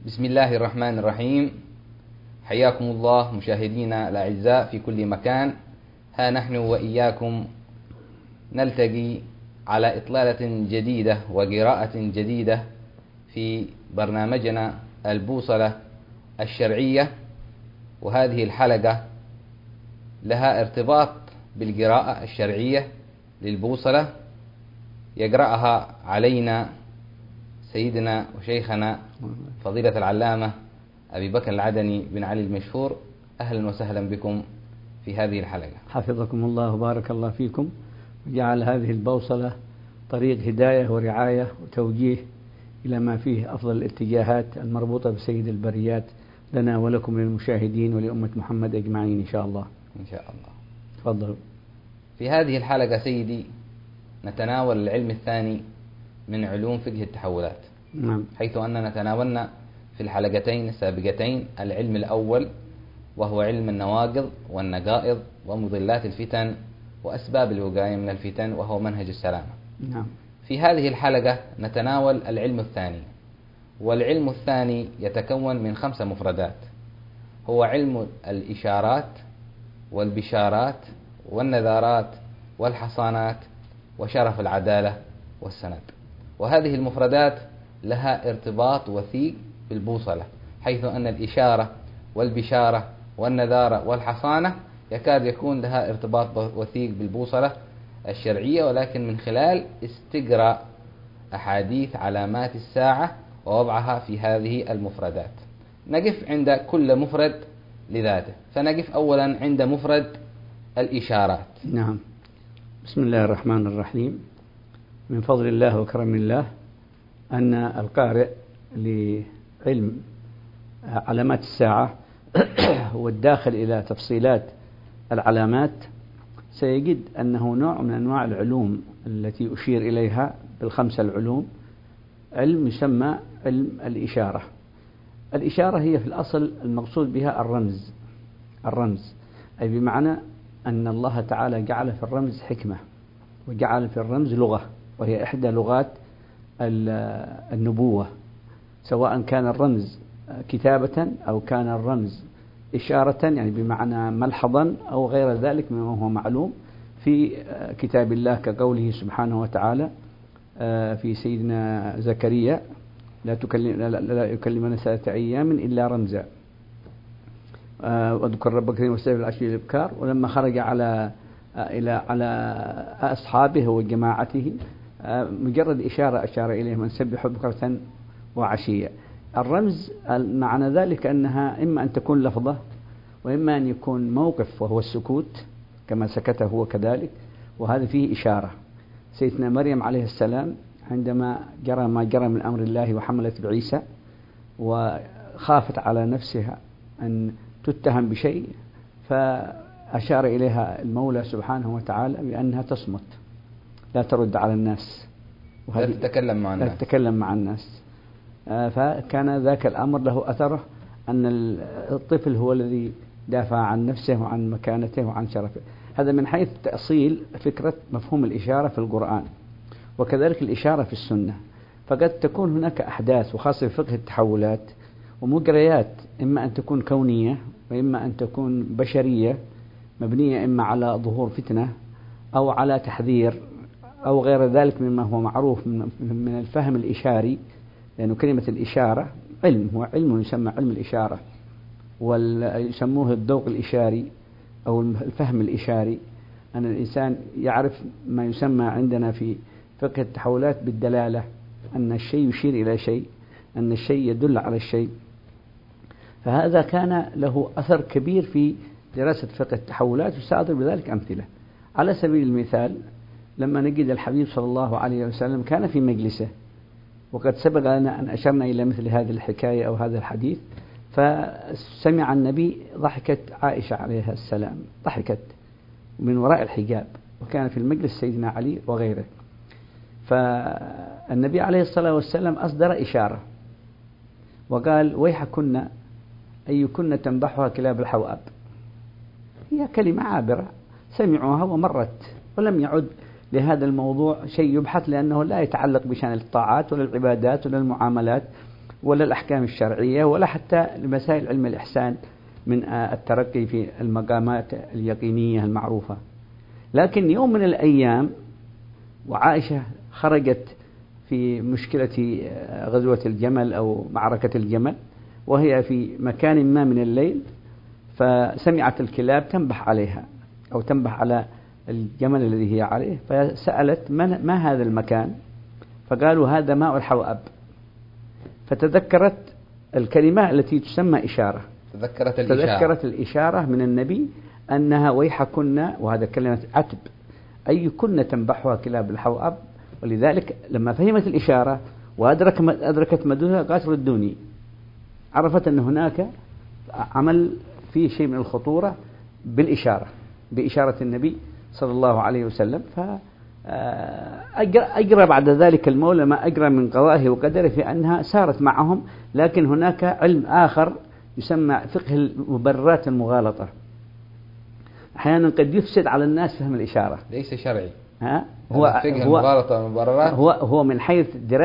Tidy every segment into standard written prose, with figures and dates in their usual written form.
بسم الله الرحمن الرحيم. حياكم الله مشاهدينا الأعزاء في كل مكان. ها نحن وإياكم نلتقي على إطلالة جديدة وقراءة جديدة في برنامجنا البوصلة الشرعية، وهذه الحلقة لها ارتباط بالقراءة الشرعية للبوصلة يقرأها علينا سيدنا وشيخنا فضيلة العلامة أبي بكر العدني بن علي المشهور. أهلا وسهلا بكم في هذه الحلقة. حفظكم الله وبارك الله فيكم، وجعل هذه البوصلة طريق هداية ورعاية وتوجيه إلى ما فيه أفضل الاتجاهات المربوطة بسيد البريات لنا ولكم للمشاهدين ولأمة محمد أجمعين إن شاء الله. إن شاء الله. تفضل. في هذه الحلقة سيدي نتناول العلم الثاني من علوم فقه التحولات. نعم. حيث أننا تناولنا في الحلقتين السابقتين العلم الأول وهو علم النواقض والنقائض ومضلات الفتن وأسباب الوقاية من الفتن وهو منهج السلامة. نعم. في هذه الحلقة نتناول العلم الثاني، والعلم الثاني يتكون من 5 مفردات. هو علم الإشارات والبشارات والنذارات والحصانات وشرف العدالة والسند. وهذه المفردات لها ارتباط وثيق بالبوصلة، حيث أن الإشارة والبشارة والنذارة والحصانة يكاد يكون لها ارتباط وثيق بالبوصلة الشرعية، ولكن من خلال استقراء أحاديث علامات الساعة ووضعها في هذه المفردات. نقف عند كل مفرد لذاته، فنقف أولا عند مفرد الإشارات. نعم. بسم الله الرحمن الرحيم. من فضل الله وكرم الله أن القارئ لعلم علامات الساعة والداخل إلى تفصيلات العلامات سيجد أنه نوع من أنواع العلوم التي أشير إليها بال5 العلوم، علم يسمى علم الإشارة. الإشارة هي في الأصل المقصود بها الرمز، أي بمعنى أن الله تعالى جعل في الرمز حكمة وجعل في الرمز لغة، وهي إحدى لغات النبوة، سواء كان الرمز كتابة أو كان الرمز إشارة، يعني بمعنى ملحظا أو غير ذلك مما هو معلوم في كتاب الله، كقوله سبحانه وتعالى في سيدنا زكريا لا يكلمنا 3 أيام إلا رمزا، واذكر ربك واستغفر بالعشي والإبكار. ولما خرج على أصحابه وجماعته مجرد إشارة أشار إليهم أن سبحوا بكرة وعشية. الرمز معنى ذلك أنها إما أن تكون لفظة وإما أن يكون موقف وهو السكوت كما سكت هو كذلك، وهذا فيه إشارة. سيدنا مريم عليه السلام عندما جرى ما جرى من أمر الله وحملت بعيسى وخافت على نفسها أن تتهم بشيء، فأشار إليها المولى سبحانه وتعالى بأنها تصمت لا ترد على الناس لا تتكلم مع الناس. فكان ذاك الأمر له أثره أن الطفل هو الذي دافع عن نفسه وعن مكانته وعن شرفه. هذا من حيث تأصيل فكرة مفهوم الإشارة في القرآن، وكذلك الإشارة في السنة. فقد تكون هناك أحداث، وخاصة في فقه التحولات ومجريات، إما أن تكون كونية وإما أن تكون بشرية مبنية إما على ظهور فتنة أو على تحذير أو غير ذلك مما هو معروف من الفهم الإشاري، لأنه كلمة الإشارة علم، هو علم يسمى علم الإشارة، ويسموه الذوق الإشاري أو الفهم الإشاري، أن الإنسان يعرف ما يسمى عندنا في فقه التحولات بالدلالة، أن الشيء يشير إلى شيء، أن الشيء يدل على الشيء. فهذا كان له أثر كبير في دراسة فقه التحولات، وسأضرب بذلك أمثلة. على سبيل المثال لما نجد الحبيب صلى الله عليه وسلم كان في مجلسه، وقد سبق لنا أن أشرنا إلى مثل هذه الحكاية أو هذا الحديث، فسمع النبي ضحكت عائشة عليها السلام، ضحكت من وراء الحجاب، وكان في المجلس سيدنا علي وغيره. فالنبي عليه الصلاة والسلام أصدر إشارة وقال: ويحكن أيكن تنبحها كلاب الحواب. هي كلمة عابرة سمعوها ومرت، ولم يعد لهذا الموضوع شيء يبحث، لأنه لا يتعلق بشأن الطاعات ولا العبادات ولا المعاملات ولا الأحكام الشرعية ولا حتى مسائل علم الإحسان من الترقي في المقامات اليقينية المعروفة. لكن يوم من الأيام وعائشة خرجت في مشكلة غزوة الجمل أو معركة الجمل، وهي في مكان ما من الليل، فسمعت الكلاب تنبح عليها أو تنبح على الجمل الذي هي عليه، فسألت ما هذا المكان؟ فقالوا هذا ماء الحوأب. فتذكرت الكلمة التي تسمى إشارة، تذكرت الإشارة من النبي أنها ويحكن، وهذا كلمة عتب، أي كن تنبحها كلاب الحوأب. ولذلك لما فهمت الإشارة وأدركت مدونها قالت ردوني، عرفت أن هناك عمل فيه شيء من الخطورة بإشارة النبي صلى الله عليه وسلم. فأجرى بعد ذلك المولى ما أجرى من قضائه وقدره في أنها سارت معهم. لكن هناك علم آخر يسمى فقه المبررات المغالطة، أحيانا قد يفسد على الناس فهم الإشارة، ليس شرعي. هو فقه المغالطة والمبررات هو من حيث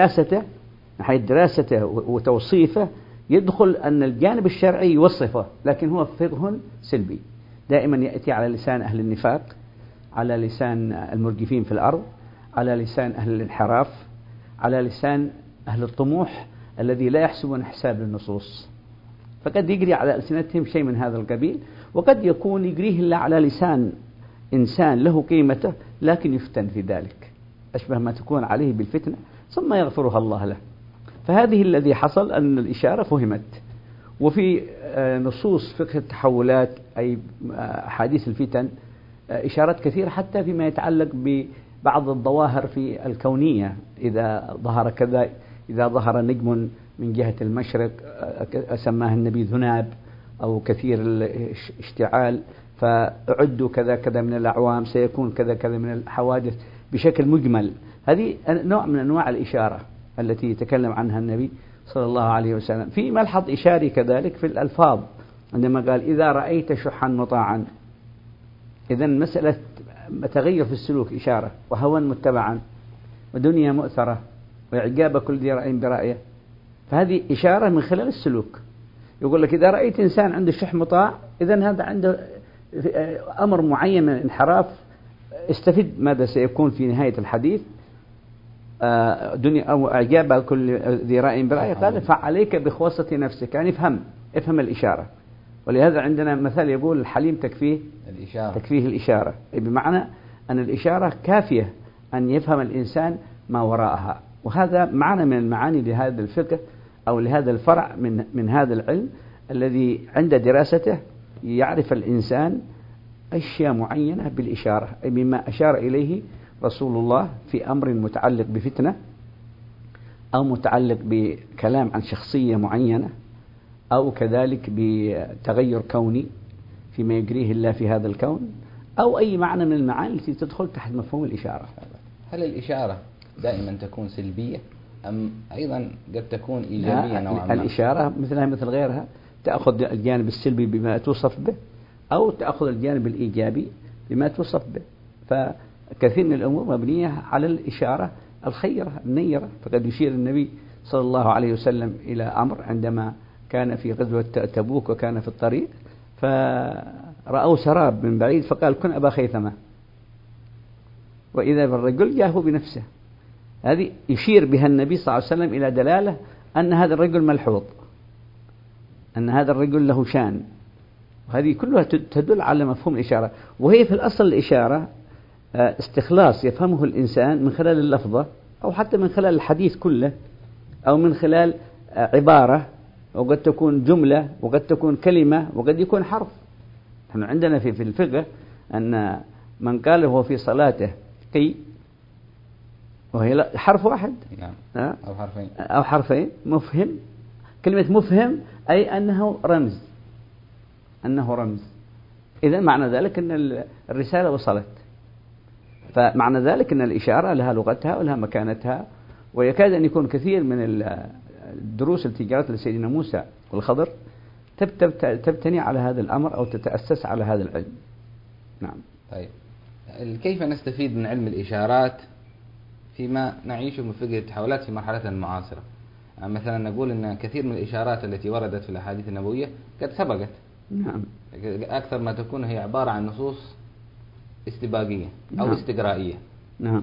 دراسته وتوصيفه يدخل أن الجانب الشرعي يوصفه، لكن هو فقه سلبي دائما يأتي على لسان أهل النفاق، على لسان المرجفين في الأرض، على لسان أهل الانحراف، على لسان أهل الطموح الذي لا يحسبون حساب النصوص. فقد يجري على ألسنتهم شيء من هذا القبيل، وقد يكون يجريه إلا على لسان إنسان له قيمته لكن يفتن في ذلك، أشبه ما تكون عليه بالفتنة ثم يغفرها الله له. فهذه الذي حصل أن الإشارة فهمت. وفي نصوص فقه التحولات أي أحاديث الفتن إشارات كثيرة حتى فيما يتعلق ببعض الظواهر في الكونية، إذا ظهر كذا، إذا ظهر نجم من جهة المشرق سماه النبي ذناب أو كثير الاشتعال، فأعدوا كذا كذا من الأعوام، سيكون كذا كذا من الحوادث بشكل مجمل. هذه نوع من أنواع الإشارة التي يتكلم عنها النبي صلى الله عليه وسلم. في ملحظ إشاري كذلك في الألفاظ عندما قال إذا رأيت شحا مطاعا، إذن مسألة تغير في السلوك إشارة، وهوى متبعا، ودنيا مؤثرة، وإعجاب كل ذي رأي برأيه. فهذه إشارة من خلال السلوك. يقول لك إذا رأيت إنسان عنده شح مطاع، إذن هذا عنده أمر معين من الانحراف، استفد ماذا سيكون في نهاية الحديث، دنيا أو إعجاب كل ذي رأي برأيه. قال فعليك بخواصة نفسك، يعني افهم الإشارة. ولهذا عندنا مثال يقول الحليم تكفيه الإشارة، بمعنى أن الإشارة كافية أن يفهم الإنسان ما وراءها. وهذا معنى من المعاني لهذا الفقه أو لهذا الفرع من هذا العلم الذي عند دراسته يعرف الإنسان أشياء معينة بالإشارة، أي بما أشار إليه رسول الله في أمر متعلق بفتنة أو متعلق بكلام عن شخصية معينة أو كذلك بتغير كوني فيما يجريه الله في هذا الكون، أو أي معنى من المعاني التي تدخل تحت مفهوم الإشارة. هل الإشارة دائما تكون سلبية أم أيضا قد تكون إيجابية نوعا ما؟ الإشارة مثل غيرها تأخذ الجانب السلبي بما توصف به، أو تأخذ الجانب الإيجابي بما توصف به. فكثير من الأمور مبنية على الإشارة الخيرة النيرة. فقد يشير النبي صلى الله عليه وسلم إلى أمر عندما كان في غزوة تبوك وكان في الطريق، فرأوا سراب من بعيد فقال كن أبا خيثمة، وإذا بالرجل جاءه بنفسه. هذه يشير بها النبي صلى الله عليه وسلم إلى دلالة أن هذا الرجل ملحوظ، أن هذا الرجل له شان. وهذه كلها تدل على مفهوم الإشارة. وهي في الأصل الإشارة استخلاص يفهمه الإنسان من خلال اللفظة، أو حتى من خلال الحديث كله، أو من خلال عبارة، وقد تكون جملة، وقد تكون كلمة، وقد يكون حرف. نحن عندنا في الفقه أن من قال هو في صلاته قي، وهي حرف واحد، نعم، أو حرفين مفهم. كلمة مفهم أي أنه رمز، إذن معنى ذلك أن الرسالة وصلت. فمعنى ذلك أن الإشارة لها لغتها ولها مكانتها. ويكاد أن يكون كثير من الدروس التي جرت لسيدنا موسى والخضر تبتني على هذا الأمر أو تتأسس على هذا العلم. نعم. طيب، كيف نستفيد من علم الإشارات فيما نعيشه من فقه التحولات في مرحلتنا المعاصرة؟ مثلا نقول أن كثير من الإشارات التي وردت في الأحاديث النبوية قد سبقت. نعم. أكثر ما تكون هي عبارة عن نصوص استباقية أو نعم. استقرائية. نعم.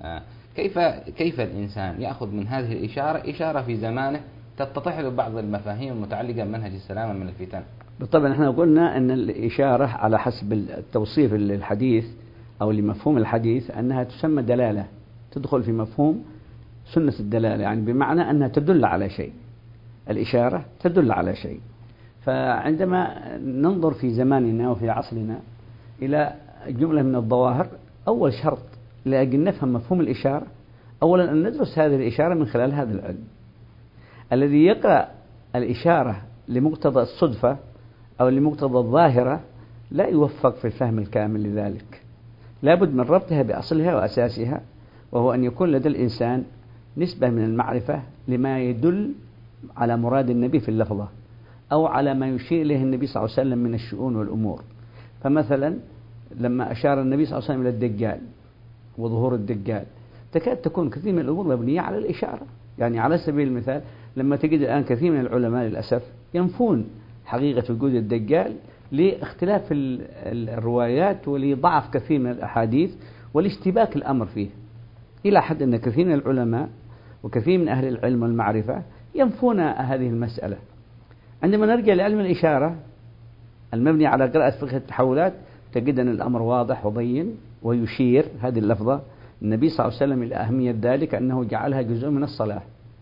كيف الإنسان يأخذ من هذه الإشارة إشارة في زمانه تتضح له بعض المفاهيم المتعلقة بمنهج السلامة من الفتن؟ بالطبع نحن قلنا أن الإشارة على حسب التوصيف للحديث أو لمفهوم الحديث أنها تسمى دلالة، تدخل في مفهوم سنة الدلالة، يعني بمعنى أنها تدل على شيء. الإشارة تدل على شيء. فعندما ننظر في زماننا وفي عصرنا إلى جملة من الظواهر، أول شرط لأجل نفهم مفهوم الإشارة أولا أن ندرس هذه الإشارة من خلال هذا العلم. الذي يقرأ الإشارة لمقتضى الصدفة أو لمقتضى الظاهرة لا يوفق في الفهم الكامل لذلك، لابد من ربطها بأصلها وأساسها، وهو أن يكون لدى الإنسان نسبة من المعرفة لما يدل على مراد النبي في اللفظة أو على ما يشير إليه النبي صلى الله عليه وسلم من الشؤون والأمور. فمثلا لما أشار النبي صلى الله عليه وسلم إلى الدجال وظهور الدجال تكاد تكون كثير من الأمور مبنية على الإشارة. يعني على سبيل المثال لما تجد الآن كثير من العلماء للأسف ينفون حقيقة وجود الدجال لاختلاف الروايات ولضعف كثير من الأحاديث ولاشتباك الأمر فيه، إلى حد أن كثير من العلماء وكثير من أهل العلم والمعرفة ينفون هذه المسألة. عندما نرجع لعلم الإشارة المبني على قراءة فقه التحولات تجد أن الأمر واضح وبين، ويشير هذه اللفظة النبي صلى الله عليه وسلم إلى أهمية ذلك أنه جعلها جزء من الصلاة.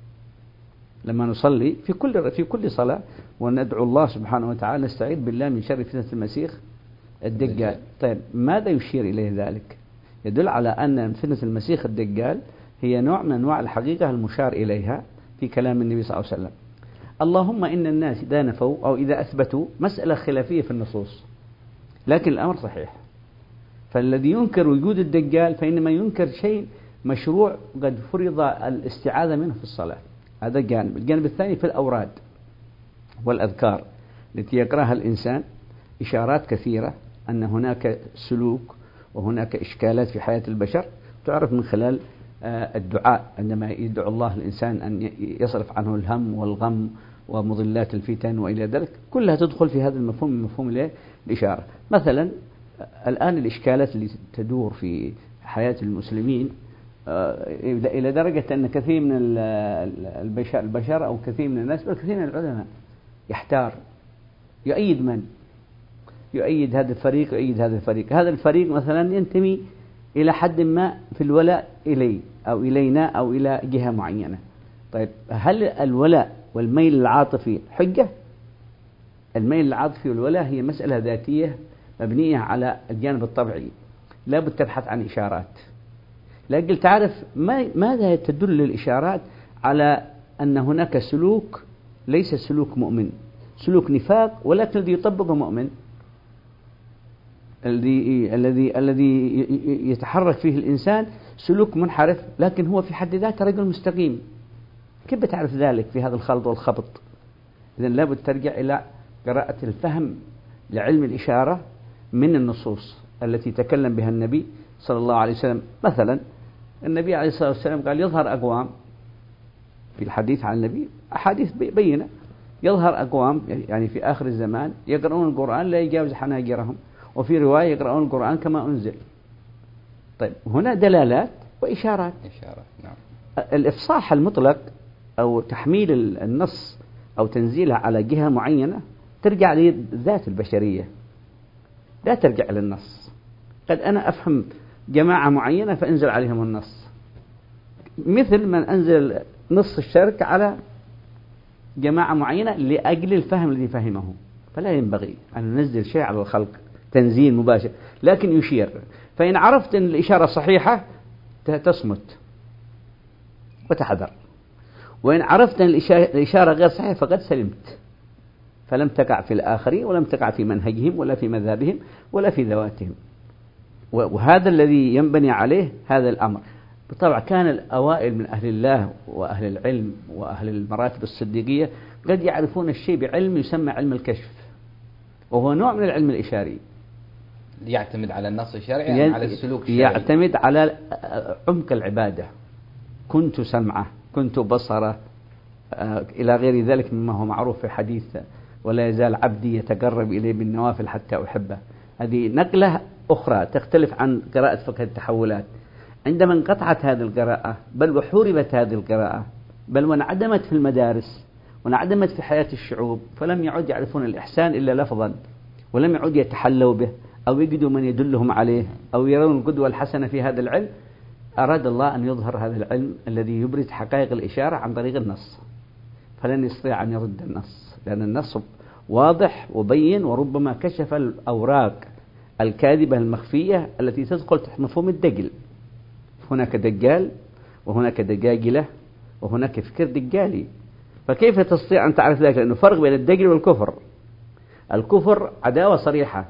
لما نصلي في كل صلاة وندعو الله سبحانه وتعالى نستعيذ بالله من شر فتنة المسيح الدجال. طيب ماذا يشير إليه ذلك؟ يدل على أن فتنة المسيح الدجال هي نوع من أنواع الحقيقة المشار إليها في كلام النبي صلى الله عليه وسلم. اللهم إن الناس إذا نفوا أو إذا أثبتوا مسألة خلافية في النصوص، لكن الأمر صحيح. فالذي ينكر وجود الدجال فإنما ينكر شيء مشروع قد فرض الاستعاذة منه في الصلاة. هذا جانب. الجانب الثاني في الأوراد والأذكار التي يقرأها الإنسان إشارات كثيرة أن هناك سلوك وهناك إشكالات في حياة البشر تعرف من خلال الدعاء، عندما يدعو الله الإنسان أن يصرف عنه الهم والغم ومضلات الفتن وإلى ذلك، كلها تدخل في هذا المفهوم من مفهوم الإشارة. مثلا الآن الإشكالات اللي تدور في حياة المسلمين إلى درجة أن كثير من البشر أو كثير من الناس بل كثير من العلماء يحتار يؤيد من؟ يؤيد هذا الفريق ويؤيد هذا الفريق. هذا الفريق مثلا ينتمي إلى حد ما في الولاء إلي أو إلينا أو إلى جهة معينة. طيب هل الولاء والميل العاطفي حجة؟ الميل العاطفي والولاء هي مسألة ذاتية مبنية على الجانب الطبيعي، لا بد تبحث عن إشارات. لكن تعرف ماذا تدل الإشارات على أن هناك سلوك ليس سلوك مؤمن، سلوك نفاق، ولكن الذي يطبقه مؤمن، الذي يتحرك فيه الإنسان سلوك منحرف لكن هو في حد ذاته رجل مستقيم. كيف بتعرف ذلك في هذا الخلط والخبط؟ إذن لابد ترجع إلى قراءة الفهم لعلم الإشارة من النصوص التي تكلم بها النبي صلى الله عليه وسلم. مثلا النبي عليه الصلاة والسلام قال يظهر أقوام في الحديث عن النبي أحاديث بينة، يظهر أقوام يعني في آخر الزمان يقرؤون القرآن لا يجاوز حناجرهم، وفي رواية يقرؤون القرآن كما أنزل. طيب هنا دلالات وإشارات. نعم. الإفصاح المطلق أو تحميل النص أو تنزيله على جهة معينة ترجع لذات البشرية، لا ترجع للنص. قد أنا أفهم جماعة معينة فأنزل عليهم النص، مثل من أنزل نص الشرك على جماعة معينة لأجل الفهم الذي فهمه. فلا ينبغي أن ننزل شيء على الخلق تنزيل مباشر، لكن يشير. فإن عرفت أن الإشارة صحيحة تصمت وتحذر، وإن عرفت أن الإشارة غير صحيحة فقد سلمت، فلم تقع في الآخرين ولم تقع في منهجهم ولا في مذهبهم ولا في ذواتهم. وهذا الذي ينبني عليه هذا الأمر. بالطبع كان الأوائل من أهل الله وأهل العلم وأهل المراتب الصديقية قد يعرفون الشيء بعلم يسمى علم الكشف، وهو نوع من العلم الإشاري يعتمد على النص الشرعي يعني على السلوك الشرعي، يعتمد على عمق العبادة. كنت سمعه، كنت بصره، إلى غير ذلك مما هو معروف في حديث ولا يزال عبدي يتقرب إلي بالنوافل حتى أحبه. هذه نقلة أخرى تختلف عن قراءة فقه التحولات. عندما انقطعت هذه القراءة بل وحوربت هذه القراءة بل وانعدمت في المدارس وانعدمت في حياة الشعوب، فلم يعد يعرفون الإحسان إلا لفظا، ولم يعد يتحلوا به أو يجدوا من يدلهم عليه أو يرون القدوة الحسنة في هذا العلم. أراد الله أن يظهر هذا العلم الذي يبرز حقائق الإشارة عن طريق النص، فلن يستطيع أن يرد النص لأن النص واضح وبين، وربما كشف الأوراق الكاذبة المخفية التي تدخل تحت مفهوم الدجل. هناك دجال وهناك دجاجلة وهناك فكر دجالي، فكيف تستطيع أن تعرف ذلك؟ لأنه فرق بين الدجل والكفر. الكفر عداوة صريحة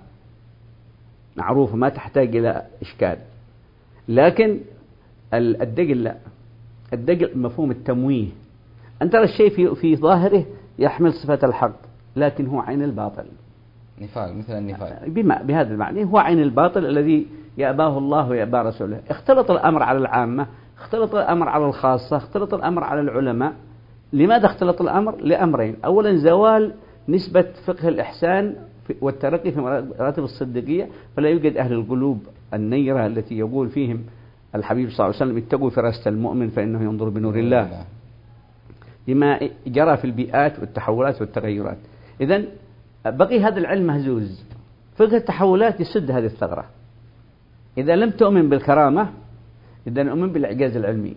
معروفة ما تحتاج إلى إشكال، لكن الدجل لا. الدجل مفهوم التمويه، أن ترى الشيء في ظاهره يحمل صفة الحق لكن هو عين الباطل. نفاق، مثل النفاق بهذا المعنى هو عين الباطل الذي يأباه الله ويأبى رسوله. اختلط الأمر على العامة، اختلط الأمر على الخاصة، اختلط الأمر على العلماء. لماذا اختلط الأمر؟ لأمرين: أولا زوال نسبة فقه الإحسان والترقي في مراتب الصديقية، فلا يوجد أهل القلوب النيرة التي يقول فيهم الحبيب صلى الله عليه وسلم اتقوا فراسة المؤمن فإنه ينظر بنور الله، لما جرى في البيئات والتحولات والتغيرات. إذن بقي هذا العلم مهزوز. فقه التحولات يسد هذه الثغرة. إذا لم تؤمن بالكرامة إذن أؤمن بالإعجاز العلمي.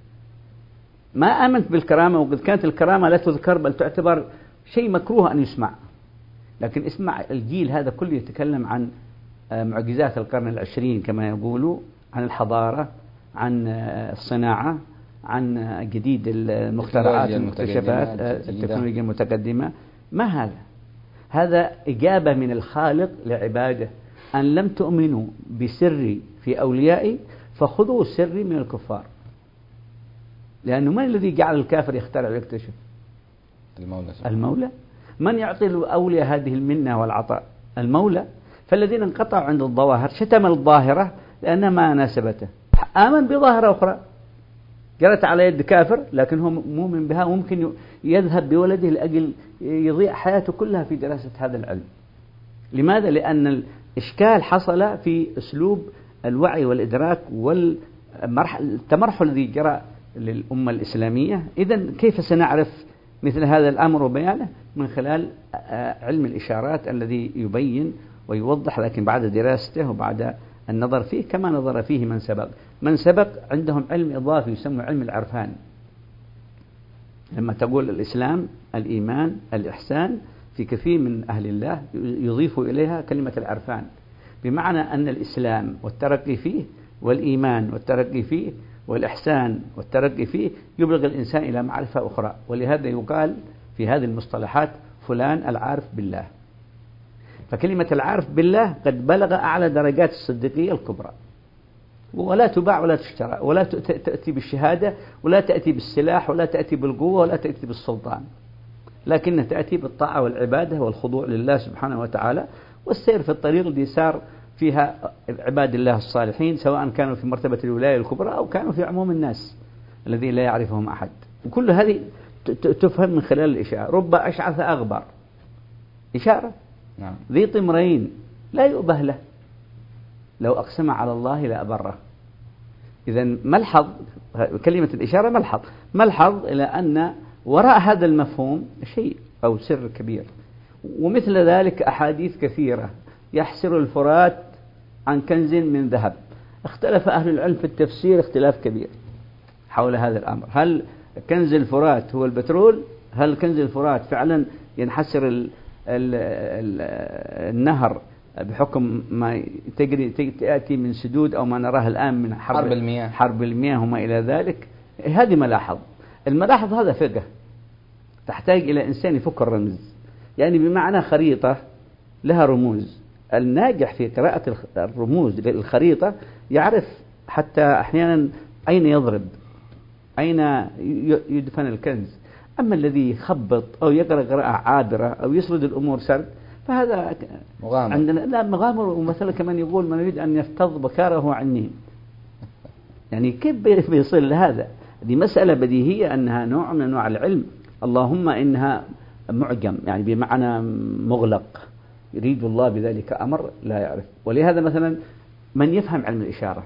ما آمنت بالكرامة، وقد كانت الكرامة لا تذكر بل تعتبر شيء مكروه أن يسمع، لكن اسمع الجيل هذا كله يتكلم عن معجزات القرن العشرين كما يقولوا، عن الحضارة، عن الصناعة، عن جديد المخترعات المكتشفات التكنولوجيا المتقدمة. ما هذا؟ هذا إجابة من الخالق لعباده: أن لم تؤمنوا بسري في أوليائي فخذوا سري من الكفار. لأنه من الذي جعل الكافر يخترع ويكتشف؟ المولى. من يعطي الأولياء هذه المنة والعطاء؟ المولى. فالذين انقطعوا عند الظواهر شتم الظاهرة لأنها ما ناسبته، آمن بظاهرة أخرى جرت على يد كافر لكن هو مؤمن بها، وممكن يذهب بولده لأجل يضيع حياته كلها في دراسة هذا العلم. لماذا؟ لأن الإشكال حصل في أسلوب الوعي والإدراك والتمرحل الذي جرى للأمة الإسلامية. إذن كيف سنعرف مثل هذا الأمر وبيانه؟ من خلال علم الإشارات الذي يبين ويوضح، لكن بعد دراسته وبعد النظر فيه كما نظر فيه من سبق. من سبق عندهم علم إضافي يسمى علم العرفان. لما تقول الإسلام، الإيمان، الإحسان، في كثير من أهل الله يضيف إليها كلمة العرفان، بمعنى أن الإسلام والترقي فيه والإيمان والترقي فيه والإحسان والترقي فيه يبلغ الإنسان إلى معرفة أخرى. ولهذا يقال في هذه المصطلحات فلان العارف بالله. فكلمة العارف بالله قد بلغ أعلى درجات الصديقية الكبرى، ولا تباع ولا تشترى، ولا تأتي بالشهادة، ولا تأتي بالسلاح، ولا تأتي بالقوة، ولا تأتي بالسلطان، لكنها تأتي بالطاعة والعبادة والخضوع لله سبحانه وتعالى، والسير في الطريق الذي سار فيها عباد الله الصالحين، سواء كانوا في مرتبة الولاية الكبرى أو كانوا في عموم الناس الذي لا يعرفهم أحد. وكل هذه تفهم من خلال الإشارة. رب أشعث أغبر، إشارة ذي طمرين لا يؤبه له، لو أقسم على الله لأبره. إذن ملحظ كلمة الإشارة، ملحظ إلى أن وراء هذا المفهوم شيء أو سر كبير. ومثل ذلك أحاديث كثيرة: يحسر الفرات عن كنز من ذهب. اختلف أهل العلم في التفسير اختلاف كبير حول هذا الأمر. هل كنز الفرات هو البترول؟ هل كنز الفرات فعلا ينحسر النهر بحكم ما تأتي من سدود أو ما نراه الآن من حرب المياه وما إلى ذلك؟ هذه ملاحظ. الملاحظ هذا فقه تحتاج إلى إنسان يفك الرمز، يعني بمعنى خريطة لها رموز. الناجح في قراءة الرموز للخريطة يعرف حتى أحيانا أين يضرب، أين يدفن الكنز. أما الذي يخبط أو يقرأ قراءة عابرة أو يسرد الأمور سرد فهذا مغامر. عندنا لا مغامر. ومثلا كمان يقول من يريد أن يفتض بكاره عني، يعني كيف بيصل لهذا؟ دي مسألة بديهية أنها نوع من أنواع العلم، اللهم إنها معجم، يعني بمعنى مغلق، يريد الله بذلك أمر لا يعرف. ولهذا مثلا من يفهم علم الإشارة،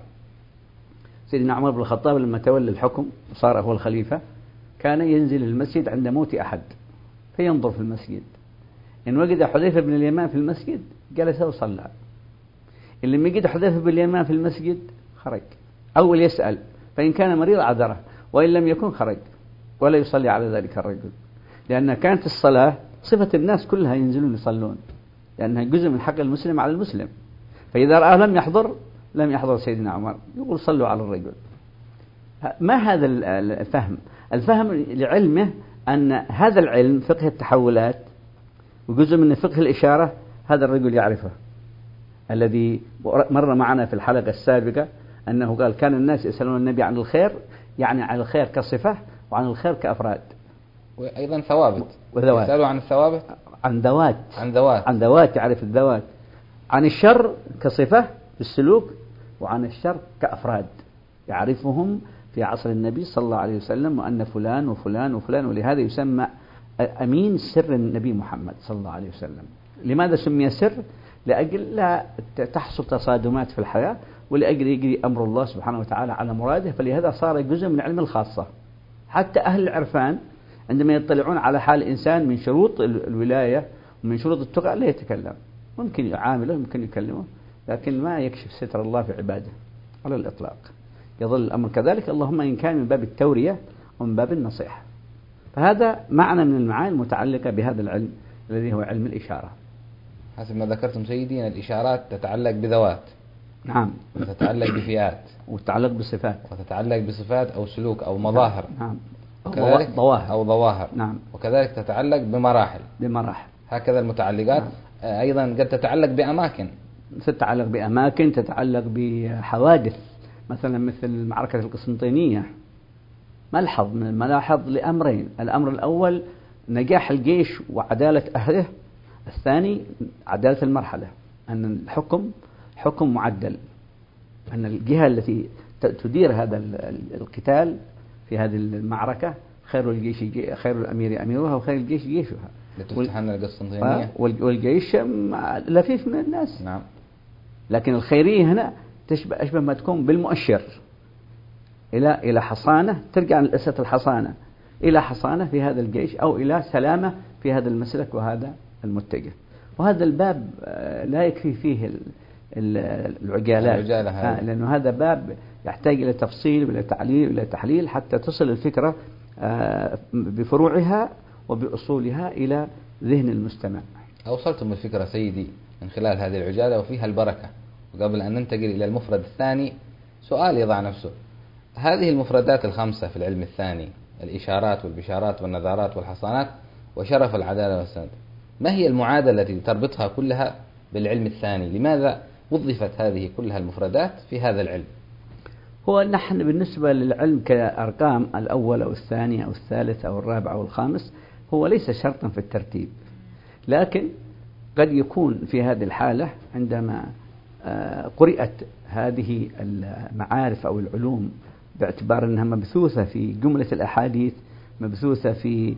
سيدنا عمر بن الخطاب لما تولى الحكم وصار هو الخليفة كان ينزل المسجد عند موت أحد فينظر في المسجد، إن وجد حذيفة بن اليمان في المسجد جلس وصلى، إن لم يجد حذيفة بن اليمان في المسجد خرج، أول يسأل فإن كان مريض عذره، وإن لم يكن خرج ولا يصلي على ذلك الرجل، لأن كانت الصلاة صفة الناس كلها ينزلون يصلون، لأنها جزء من حق المسلم على المسلم. فإذا رآه لم يحضر سيدنا عمر يقول صلوا على الرجل. ما هذا الفهم؟ الفهم لعلمه أن هذا العلم فقه التحولات وجزء من فقه الإشارة هذا الرجل يعرفه، الذي مر معنا في الحلقة السابقة أنه قال كان الناس يسألون النبي عن الخير، يعني عن الخير كصفة وعن الخير كأفراد، وأيضا ثوابت وذوات. يسألوا عن الثوابت، عن ذوات، عن ذوات يعرف الذوات، عن الشر كصفة في السلوك، وعن الشر كأفراد يعرفهم في عصر النبي صلى الله عليه وسلم، وأن فلان وفلان وفلان، ولهذا يسمى أمين سر النبي محمد صلى الله عليه وسلم. لماذا سمي سر؟ لأجل لا تحصل تصادمات في الحياة، ولأجل يجري أمر الله سبحانه وتعالى على مراده، فلهذا صار جزء من علم الخاصة. حتى أهل العرفان عندما يطلعون على حال إنسان من شروط الولاية ومن شروط التقى لا يتكلم، ممكن يعامله ممكن يكلمه، لكن ما يكشف ستر الله في عباده على الإطلاق، يظل الأمر كذلك، اللهم إن كان من باب التورية ومن باب النصيحة. فهذا معنى من المعاني المتعلقة بهذا العلم الذي هو علم الإشارة. حسب ما ذكرتم سيدي أن الإشارات تتعلق بذوات، نعم، وتتعلق بفئات، وتتعلق بصفات، وتتعلق بصفات أو سلوك أو مظاهر، نعم، وكذلك ظواهر، نعم، وكذلك تتعلق بمراحل. هكذا المتعلقات. نعم. أيضا قد تتعلق بأماكن، تتعلق بحوادث، مثلا مثل معركة القسنطينية، ملحظ من الملاحظ لأمرين: الأمر الأول نجاح الجيش وعدالة أهله، الثاني عدالة المرحلة، أن الحكم حكم معدل، أن الجهة التي تدير هذا القتال في هذه المعركة خير الأمير أميرها وخير الجيش جيشها. لتفتحنا القسطنطينية، والجيش لفيف من الناس. نعم. لكن الخيرية هنا أشبه ما تكون بالمؤشر إلى حصانة، ترجع للأسة الحصانة إلى حصانة في هذا الجيش، أو إلى سلامة في هذا المسلك وهذا المتجه. وهذا الباب لا يكفي فيه العجالات، لأنه هذا باب يحتاج إلى تفصيل وإلى تعليل وإلى تحليل حتى تصل الفكرة بفروعها وبأصولها إلى ذهن المستمع. أوصلتم الفكرة سيدي من خلال هذه العجالة وفيها البركة. وقبل أن ننتقل إلى المفرد الثاني سؤال يضع نفسه: هذه المفردات الخمسة في العلم الثاني، الإشارات والبشارات والنذارات والحصانات وشرف العدالة والسند، ما هي المعادلة التي تربطها كلها بالعلم الثاني؟ لماذا وظفت هذه كلها المفردات في هذا العلم؟ هو نحن بالنسبة للعلم كأرقام الأول أو الثاني أو الثالث أو الرابع أو الخامس هو ليس شرطا في الترتيب، لكن قد يكون في هذه الحالة عندما قرأت هذه المعارف أو العلوم باعتبار أنها مبثوثة في جملة الأحاديث، مبثوثة في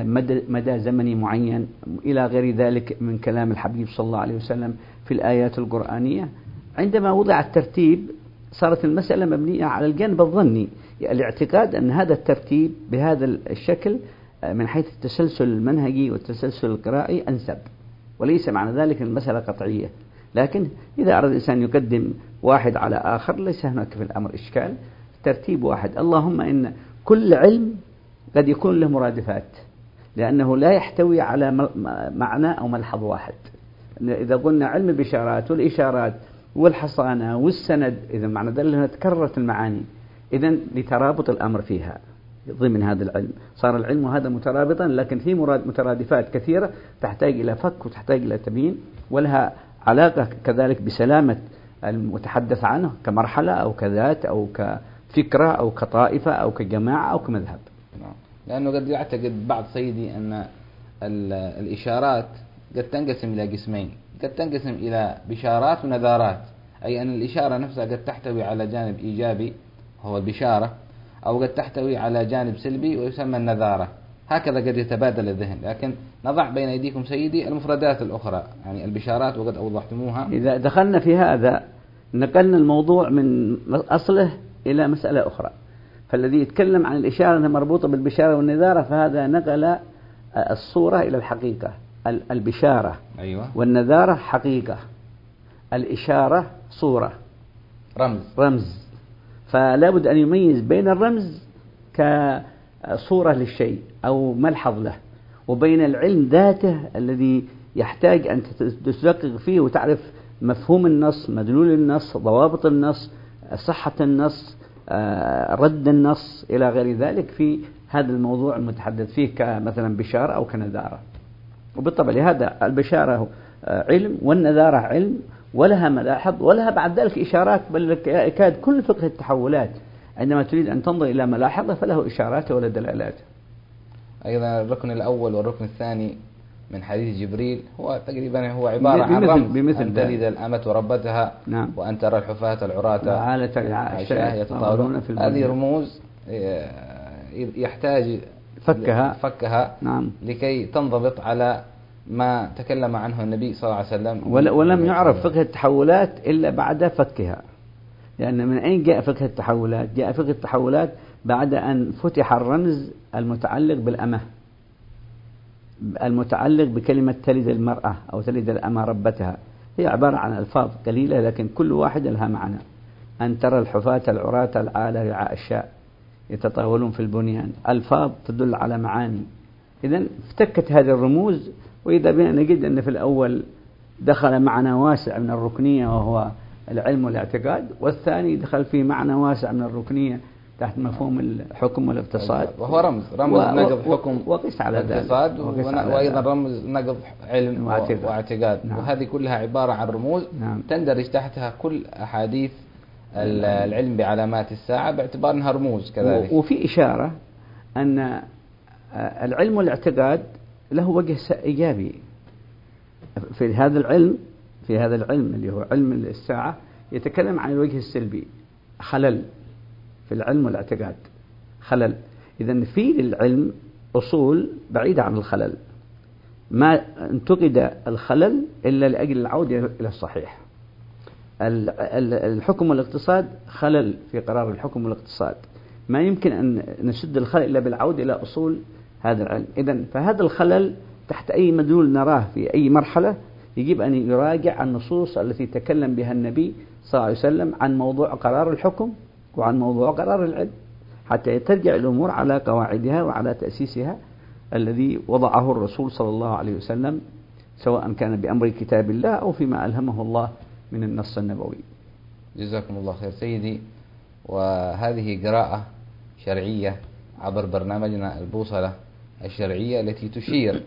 مدى زمني معين إلى غير ذلك من كلام الحبيب صلى الله عليه وسلم في الآيات القرآنية، عندما وضع الترتيب صارت المسألة مبنية على الجانب الظني، الاعتقاد أن هذا الترتيب بهذا الشكل من حيث التسلسل المنهجي والتسلسل القرائي أنسب، وليس معنى ذلك المسألة قطعية. لكن إذا أراد الإنسان يقدم واحد على آخر ليس هناك في الأمر إشكال، ترتيب واحد. اللهم إن كل علم قد يكون له مرادفات، لأنه لا يحتوي على معنى أو ملحظ واحد. إذا قلنا علم البشارات والإشارات والحصانة والسند، إذا معنى ذلك أنها تكررت المعاني، إذا لترابط الأمر فيها ضمن هذا العلم، صار العلم هذا مترابطا، لكن في مترادفات كثيرة تحتاج إلى فك وتحتاج إلى تبيين، ولها علاقة كذلك بسلامة المتحدث عنه كمرحلة أو كذات أو كفكرة أو كطائفة أو كجماعة أو كمذهب. لأنه قد يعتقد بعض سيدي أن الإشارات قد تنقسم إلى قسمين، قد تنقسم إلى بشارات ونذارات، أي أن الإشارة نفسها قد تحتوي على جانب إيجابي وهو البشارة، أو قد تحتوي على جانب سلبي ويسمى النذارة. هكذا قد يتبادل الذهن. لكن نضع بين أيديكم سيدي المفردات الأخرى، يعني البشارات وقد أوضحتموها. إذا دخلنا في هذا نقلنا الموضوع من أصله إلى مسألة أخرى. فالذي يتكلم عن الإشارة أنها مربوطة بالبشارة والنذارة، فهذا نقل الصورة إلى الحقيقة. البشارة أيوة. والنذارة حقيقة، الإشارة صورة رمز. فلا بد أن يميز بين الرمز كصورة للشيء أو ملحظ له، وبين العلم ذاته الذي يحتاج أن تدقق فيه وتعرف مفهوم النص، مدلول النص، ضوابط النص، صحة النص، رد النص إلى غير ذلك في هذا الموضوع المتحدث فيه كمثلا بشارة أو كنذارة. وبالطبع لهذا البشارة علم والنذارة علم، ولها ملاحظ ولها بعد ذلك إشارات، بل يكاد كل فقه التحولات عندما تريد أن تنظر إلى ملاحظة فله إشارات ولا دلالات. أيضا الركن الأول والركن الثاني من حديث جبريل هو تقريبا هو عبارة عن رمز أن تلد الأمة ربتها. نعم. وأن ترى الحفاة العراة عشاة يتطاولون في البنيان. هذه رموز يحتاج فكها نعم. لكي تنضبط على ما تكلم عنه النبي صلى الله عليه وسلم. ولم يعرف فقه التحولات إلا بعد فكها، لأن من أين جاء فقه التحولات؟ جاء فقه التحولات بعد أن فتح الرمز المتعلق بالأمة، المتعلق بكلمة تلد المرأة أو تلد الأمة ربتها. هي عبارة عن ألفاظ قليلة لكن كل واحدة لها معنى. أن ترى الحفاة العراة العالة رعاء الشاء يتطاولون في البنيان، ألفاظ تدل على معاني. إذن افتكت هذه الرموز، وإذا بنا نجد أن في الأول دخل معنى واسع من الركنية وهو العلم والاعتقاد، والثاني دخل في معنى واسع من الركنية تحت مفهوم الحكم والاقتصاد، وهو رمز نقض حكم وقس على الاقتصاد، وأيضا رمز نقض علم واعتقاد. نعم. وهذه كلها عبارة عن رموز. نعم. تندرج تحتها كل أحاديث العلم بعلامات الساعة باعتبار أنها رموز كذلك. وفي إشارة أن العلم والاعتقاد له وجه إيجابي في هذا العلم اللي هو علم الساعة، يتكلم عن الوجه السلبي، خلل في العلم والاعتقاد، خلل. إذن في للعلم أصول بعيدة عن الخلل، ما انتقد الخلل إلا لأجل العودة إلى الصحيح. الحكم والاقتصاد خلل في قرار الحكم والاقتصاد، ما يمكن أن نسد الخلل إلا بالعودة إلى أصول هذا العلم. إذن فهذا الخلل تحت أي مدلول نراه في أي مرحلة يجب أن يراجع النصوص التي تكلم بها النبي صلى الله عليه وسلم عن موضوع قرار الحكم وعن موضوع قرار العلم، حتى ترجع الأمور على قواعدها وعلى تأسيسها الذي وضعه الرسول صلى الله عليه وسلم، سواء كان بأمر كتاب الله أو فيما ألهمه الله من النص النبوي. جزاكم الله خير سيدي. وهذه قراءة شرعية عبر برنامجنا البوصلة الشرعية التي تشير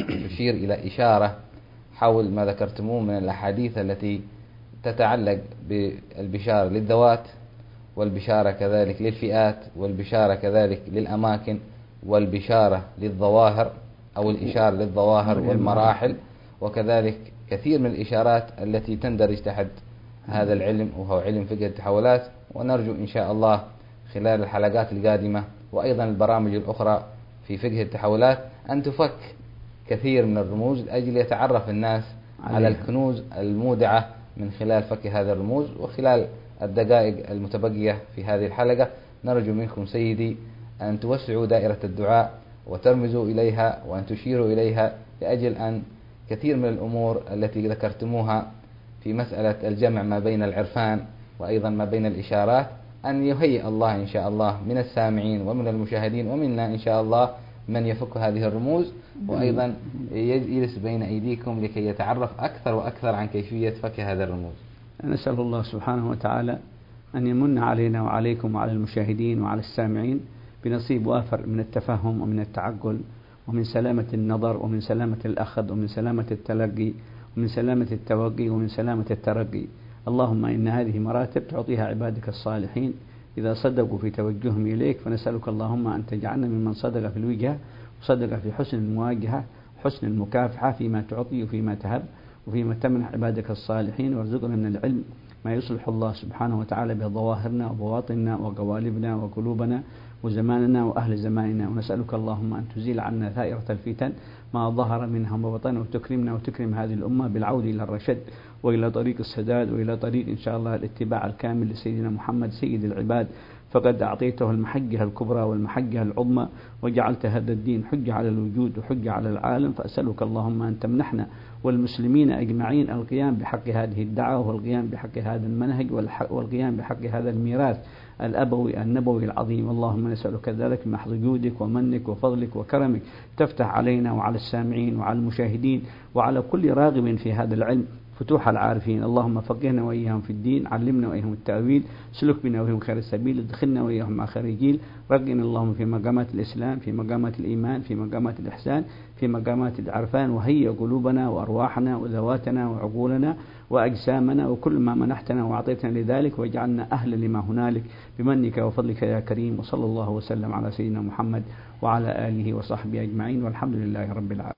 إلى إشارة حول ما ذكرتموه من الأحاديث التي تتعلق بالبشارة للذوات، والبشارة كذلك للفئات، والبشارة كذلك للأماكن، والبشارة للظواهر أو الإشارة للظواهر والمراحل، وكذلك كثير من الإشارات التي تندرج تحت هذا العلم وهو علم فقه التحولات. ونرجو إن شاء الله خلال الحلقات القادمة وأيضا البرامج الأخرى في فقه التحولات أن تفك كثير من الرموز لأجل يتعرف الناس على الكنوز المودعة من خلال فك هذه الرموز. وخلال الدقائق المتبقية في هذه الحلقة نرجو منكم سيدي أن توسعوا دائرة الدعاء وترمزوا إليها وأن تشيروا إليها، لأجل أن كثير من الأمور التي ذكرتموها في مسألة الجمع ما بين العرفان وأيضا ما بين الإشارات أن يهيئ الله إن شاء الله من السامعين ومن المشاهدين ومنا إن شاء الله من يفك هذه الرموز، وأيضا يجلس بين أيديكم لكي يتعرف أكثر وأكثر عن كيفية فك هذه الرموز. نسأل الله سبحانه وتعالى أن يمن علينا وعليكم وعلى المشاهدين وعلى السامعين بنصيب وافر من التفهم ومن التعقل ومن سلامة النظر ومن سلامة الأخذ ومن سلامة التلقي ومن سلامة التوقي ومن سلامة الترقي. اللهم إن هذه مراتب تعطيها عبادك الصالحين إذا صدقوا في توجههم إليك، فنسألك اللهم أن تجعلنا ممن صدق في الوجهة وصدق في حسن المواجهة وحسن المكافحة فيما تعطي وفيما تهب وفيما تمنح عبادك الصالحين، وارزقنا من العلم ما يصلح الله سبحانه وتعالى بظواهرنا وبواطننا وقوالبنا وقلوبنا وزماننا وأهل زماننا، ونسألك اللهم أن تزيل عنا ثائرة الفتن ما ظهر منها وما بطن، وتكرمنا وتكرم هذه الأمة بالعودة إلى الرشد وإلى طريق السداد وإلى طريق إن شاء الله الاتباع الكامل لسيدنا محمد سيد العباد، فقد أعطيته المحجة الكبرى والمحجة العظمى، وجعلت هذا الدين حجة على الوجود وحجة على العالم. فأسألك اللهم أن تمنحنا والمسلمين أجمعين القيام بحق هذه الدعوة، والقيام بحق هذا المنهج، والقيام بحق هذا الميراث الأبوي النبوي العظيم. اللهم نسألك ذلك من محض جودك ومنك وفضلك وكرمك، تفتح علينا وعلى السامعين وعلى المشاهدين وعلى كل راغب في هذا العلم فتوح العارفين. اللهم فقهنا وإياهم في الدين، علمنا وإياهم التأويل، سلك بنا وإياهم خير السبيل، ادخلنا وإياهم مع خير الجيل، رقنا اللهم في مقامات الإسلام، في مقامات الإيمان، في مقامات الإحسان، في مقامات العرفان، وهيئ قلوبنا وأرواحنا وذواتنا وعقولنا وأجسامنا وكل ما منحتنا وأعطيتنا لذلك، واجعلنا أهلا لما هنالك بمنك وفضلك يا كريم. وصلى الله وسلم على سيدنا محمد وعلى آله وصحبه أجمعين، والحمد لله رب العالمين.